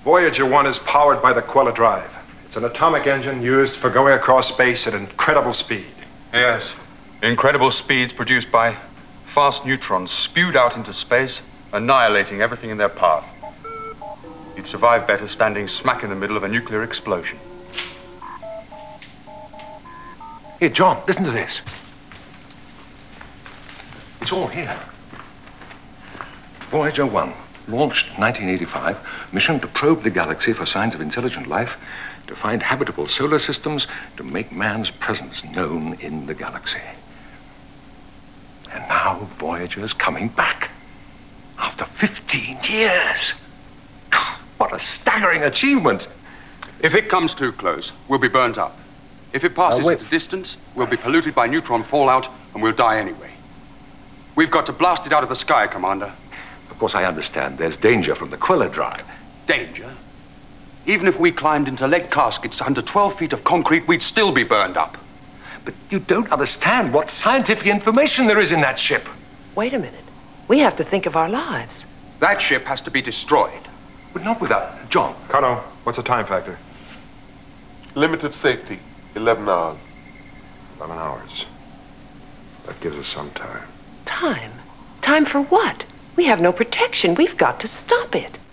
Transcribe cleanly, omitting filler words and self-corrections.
Voyager 1 is powered by the Quella drive. It's an atomic engine used for going across space at incredible speed. Yes, incredible speeds produced by fast neutrons spewed out into space, annihilating everything in their path. You'd survive better standing smack in the middle of a nuclear explosion. Here, John, listen to this. It's all here. Voyager 1, launched 1985, mission to probe the galaxy for signs of intelligent life, to find habitable solar systems, to make man's presence known in the galaxy. And now Voyager's coming back. After 15 years. What a staggering achievement. If it comes too close, we'll be burnt up. If it passes at a distance, we'll be polluted by neutron fallout and we'll die anyway. We've got to blast it out of the sky, Commander. Of course, I understand there's danger from the Quella drive. Danger? Even if we climbed into lead caskets under 12 feet of concrete, we'd still be burned up. But you don't understand what scientific information there is in that ship. Wait a minute. We have to think of our lives. That ship has to be destroyed. But not without... John. Cano, what's the time factor? Limit of safety, 11 hours. 11 hours. That gives us some time. Time? Time for what? We have no protection. We've got to stop it.